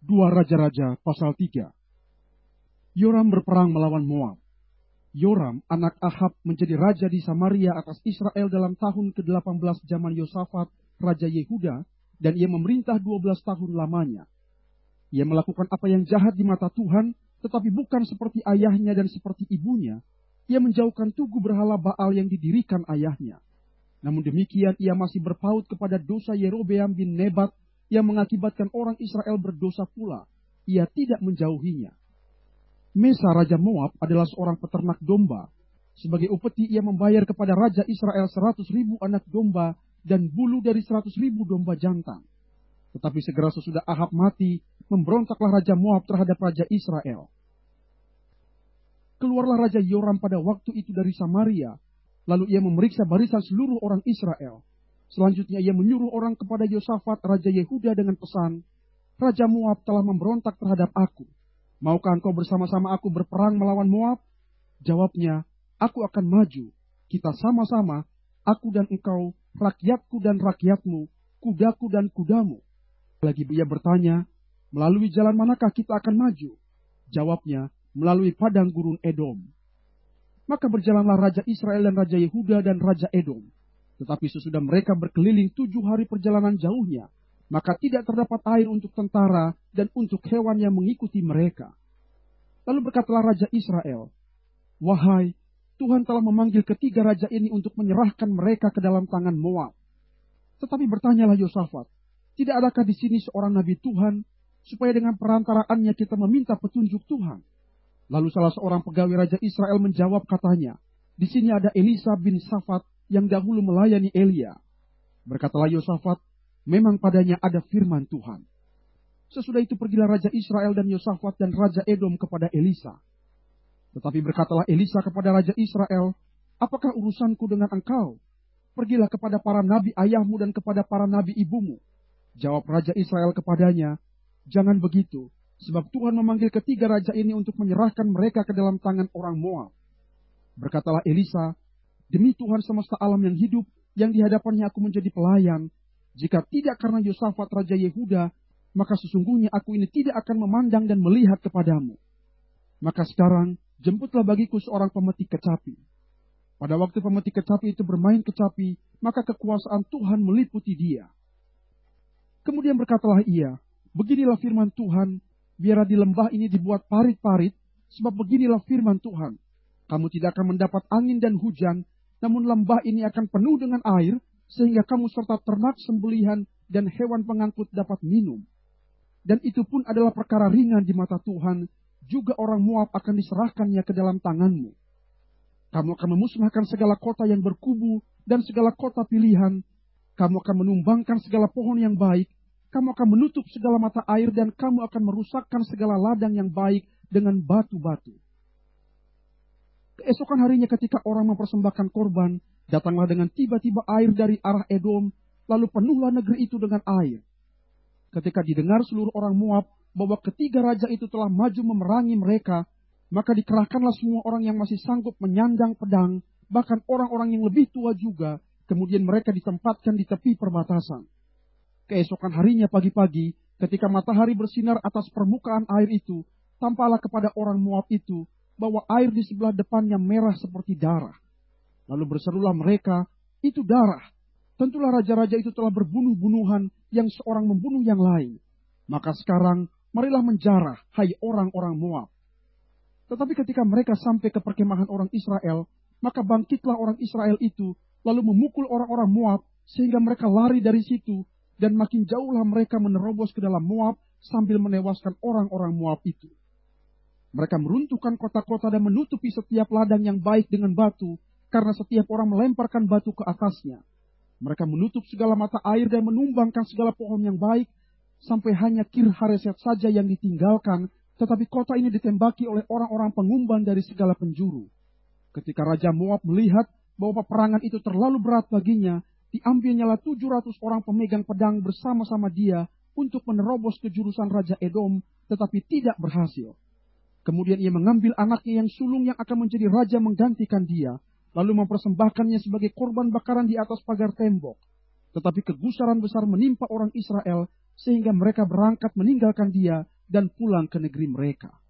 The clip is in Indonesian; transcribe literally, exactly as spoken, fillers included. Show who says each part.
Speaker 1: Dua Raja-Raja pasal tiga. Yoram berperang melawan Moab. Yoram, anak Ahab, menjadi raja di Samaria atas Israel dalam tahun ke delapan belas zaman Yosafat, Raja Yehuda, dan ia memerintah dua belas tahun lamanya. Ia melakukan apa yang jahat di mata Tuhan, tetapi bukan seperti ayahnya dan seperti ibunya. Ia menjauhkan tugu berhala Baal yang didirikan ayahnya. Namun demikian ia masih berpaut kepada dosa Yerobeam bin Nebat yang mengakibatkan orang Israel berdosa pula. Ia tidak menjauhinya. Mesa Raja Moab adalah seorang peternak domba. Sebagai upeti ia membayar kepada Raja Israel seratus ribu anak domba dan bulu dari seratus ribu domba jantan. Tetapi segera sesudah Ahab mati, memberontaklah Raja Moab terhadap Raja Israel. Keluarlah Raja Yoram pada waktu itu dari Samaria, lalu ia memeriksa barisan seluruh orang Israel. Selanjutnya ia menyuruh orang kepada Yosafat, Raja Yehuda dengan pesan, Raja Moab telah memberontak terhadap aku. Maukah engkau bersama-sama aku berperang melawan Moab? Jawabnya, aku akan maju. Kita sama-sama, aku dan engkau, rakyatku dan rakyatmu, kudaku dan kudamu. Lagi ia bertanya, melalui jalan manakah kita akan maju? Jawabnya, melalui padang gurun Edom. Maka berjalanlah Raja Israel dan Raja Yehuda dan Raja Edom. Tetapi sesudah mereka berkeliling tujuh hari perjalanan jauhnya, maka tidak terdapat air untuk tentara dan untuk hewan yang mengikuti mereka. Lalu berkatalah Raja Israel, wahai, Tuhan telah memanggil ketiga raja ini untuk menyerahkan mereka ke dalam tangan Moab. Tetapi bertanyalah Yosafat, tidak adakah di sini seorang nabi Tuhan, supaya dengan perantaraannya kita meminta petunjuk Tuhan? Lalu salah seorang pegawai Raja Israel menjawab katanya, di sini ada Elisa bin Safat yang dahulu melayani Elia. Berkatalah Yosafat, memang padanya ada firman Tuhan. Sesudah itu pergilah Raja Israel dan Yosafat dan Raja Edom kepada Elisa. Tetapi berkatalah Elisa kepada Raja Israel, apakah urusanku dengan engkau? Pergilah kepada para nabi ayahmu dan kepada para nabi ibumu. Jawab Raja Israel kepadanya, jangan begitu, sebab Tuhan memanggil ketiga raja ini untuk menyerahkan mereka ke dalam tangan orang Moab. Berkatalah Elisa, demi Tuhan semesta alam yang hidup, yang di hadapannya aku menjadi pelayan, jika tidak karena Yosafat Raja Yehuda, maka sesungguhnya aku ini tidak akan memandang dan melihat kepadamu. Maka sekarang, jemputlah bagiku seorang pemetik kecapi. Pada waktu pemetik kecapi itu bermain kecapi, maka kekuasaan Tuhan meliputi dia. Kemudian berkatalah ia, beginilah firman Tuhan, biarlah di lembah ini dibuat parit-parit, sebab beginilah firman Tuhan. Kamu tidak akan mendapat angin dan hujan, namun lembah ini akan penuh dengan air, sehingga kamu serta ternak sembelihan dan hewan pengangkut dapat minum. Dan itu pun adalah perkara ringan di mata Tuhan, juga orang Moab akan diserahkannya ke dalam tanganmu. Kamu akan memusnahkan segala kota yang berkubu dan segala kota pilihan. Kamu akan menumbangkan segala pohon yang baik. Kamu akan menutup segala mata air dan kamu akan merusakkan segala ladang yang baik dengan batu-batu. Keesokan harinya ketika orang mempersembahkan korban, datanglah dengan tiba-tiba air dari arah Edom, lalu penuhlah negeri itu dengan air. Ketika didengar seluruh orang Moab bahwa ketiga raja itu telah maju memerangi mereka, maka dikerahkanlah semua orang yang masih sanggup menyandang pedang, bahkan orang-orang yang lebih tua juga, kemudian mereka ditempatkan di tepi perbatasan. Keesokan harinya pagi-pagi, ketika matahari bersinar atas permukaan air itu, tampaklah kepada orang Moab itu, bahwa air di sebelah depannya merah seperti darah. Lalu berserulah mereka, itu darah. Tentulah raja-raja itu telah berbunuh-bunuhan yang seorang membunuh yang lain. Maka sekarang, marilah menjarah, hai orang-orang Moab. Tetapi ketika mereka sampai ke perkemahan orang Israel, maka bangkitlah orang Israel itu, lalu memukul orang-orang Moab, sehingga mereka lari dari situ, dan makin jauhlah mereka menerobos ke dalam Moab, sambil menewaskan orang-orang Moab itu. Mereka meruntuhkan kota-kota dan menutupi setiap ladang yang baik dengan batu, karena setiap orang melemparkan batu ke atasnya. Mereka menutup segala mata air dan menumbangkan segala pohon yang baik, sampai hanya Kir Hareset saja yang ditinggalkan, tetapi kota ini ditembaki oleh orang-orang pengumban dari segala penjuru. Ketika Raja Moab melihat bahwa peperangan itu terlalu berat baginya, diambilnyalah tujuh ratus orang pemegang pedang bersama-sama dia untuk menerobos ke jurusan Raja Edom, tetapi tidak berhasil. Kemudian ia mengambil anaknya yang sulung yang akan menjadi raja menggantikan dia, lalu mempersembahkannya sebagai korban bakaran di atas pagar tembok. Tetapi kegusaran besar menimpa orang Israel, sehingga mereka berangkat meninggalkan dia, dan pulang ke negeri mereka.